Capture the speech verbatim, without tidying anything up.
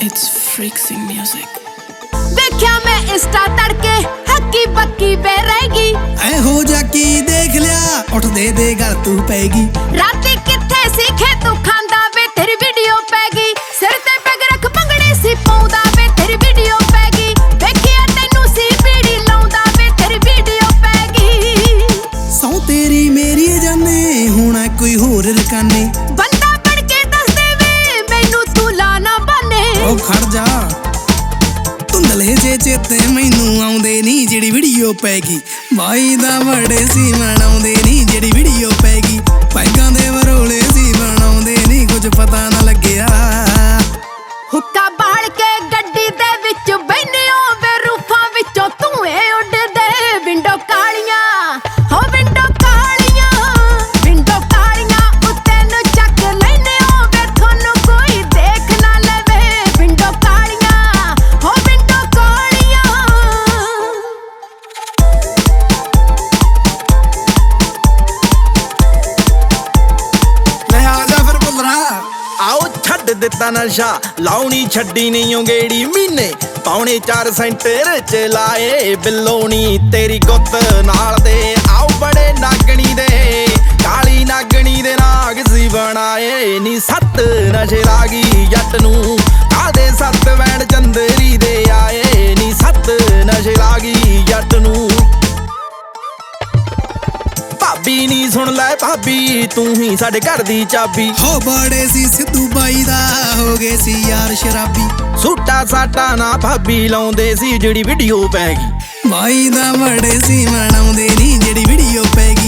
It's freaksing music. देखा मैं Insta तड़के हक्की बक्की पे रहेगी ऐहो जाकी देख लिया उठ दे दे गल तू पैगी राती किथे सीखे तू खांदा वे तेरी वीडियो पैगी सिर ते पैग रख पंगड़े सी पाउंदा वे तेरी वीडियो पैगी देखिया तैनू सी पीड़ी लाउंदा वे तेरी वीडियो पैगी सौ तेरी मेरी जाने होना कोई होर रकाने बंदा बन के दस दे वे मैनू तू लाना बने ओ खड़ जा ਧੁੰਦਲੇ ਜੇ ਚੇਤੇ ਮੈਨੂੰ ਆਉਂਦੇ ਨਹੀਂ ਜਿਹੜੀ ਵੀਡੀਓ ਪੈਗੀ ਬਾਈ ਦਾ ਬੜੇ ਸੀ ਮਨਾਉਂਦੇ ਨਹੀਂ ਜਿਹੜੀ ਵੀਡੀਓ ਪੈਗੀ ਪੈਗਾਂ ਦੇ ਵਰੋਲੇ ਸੀ ਬਣਾਉਂਦੇ ਨਹੀਂ ਕੁਝ ਪਤਾ ਨਾ ਲੱਗਿਆ ਹੁੱਕਾ ਬਾਲ ਕੇ ਗੱਡੀ ਦੇ ਵਿੱਚ ਬੈਨਿਓ ਵੇ ਰੂਫਾਂ ਵਿੱਚੋਂ ਧੂਏ ਉੱਡਦੇ ਵਿੰਡੋ ਕਾਲੀਆਂ ਹੋ ਵਿੰਡੋ ਕਾਲੀਆਂ ਵਿੰਡੋ ਕਾਲੀਆਂ ਉੱਤੇ ਨੂੰ ਚੱਕ ਲੈਨੇ ਹੋ ਵੇ ਤੁਹਾਨੂੰ ਕੋਈ ਦੇਖ ਨਾ ਲਵੇ ਵਿੰਡੋ ਕਾਲੀਆਂ ਹੋ ਵਿੰਡੋ ਕਾਲੀਆਂ ਲੈ ਆ ਜਾ ਫਿਰ ਬੁੱਲਰਾ ਆਓ ਛੱਡ ਦਿੱਤਾ ਨਸ਼ਾ ਲਾਉਣੀ ਛੱਡੀ ਨਹੀਂ ਉਂਗੇੜੀ ਮਹੀਨੇ ਪੌਣੇ ਚਾਰ ਸੈਂਟਰ ਚ ਲਾਏ ਬਿੱਲੋਣੀ ਤੇਰੀ ਗੁੱਤ ਨਾਲ ਦੇ ਆਓ ਬੜੇ ਨਾਗਣੀ ਦੇ ਕਾਲੀ ਨਾਗਣੀ ਦੇ ਨਾਗ ਸੀ ਬਣਾਏ ਨੀ ਸੱਤ ਨਸ਼ੇ ਲਾਗੀ ਜੱਟ ਨੂੰ ਕਾਦੇ ਸੱਤ ਵੈਣ ਚੰਦਰੀ ਦੇ ਆਏ ਨੀ ਸੱਤ ਨਸ਼ੇ ਲਾਗੀ ਜੱਟ ਨੂੰ ਭਾਬੀ ਨੀ ਸੁਣ ਲੈ ਭਾਬੀ ਤੂੰ ਹੀ ਸਾਡੇ ਘਰ ਦੀ ਚਾਬੀ ਹੋ ਬੜੇ ਸੀ ਸਿੱਧੂ ਬਾਈ ਦਾ ਹੋ ਗਏ ਸੀ ਯਾਰ ਸ਼ਰਾਬੀ ਸੂਟਾ ਸਾਟਾ ਨਾ ਭਾਬੀ ਲਾਉਂਦੇ ਸੀ ਜਿਹੜੀ ਵੀਡੀਓ ਪੈ ਗਈ ਬਾਈ ਦਾ ਬੜੇ ਸੀ ਮਨਾਉਂਦੇ ਨਹੀਂ ਜਿਹੜੀ ਵੀਡੀਓ ਪੈਗੀ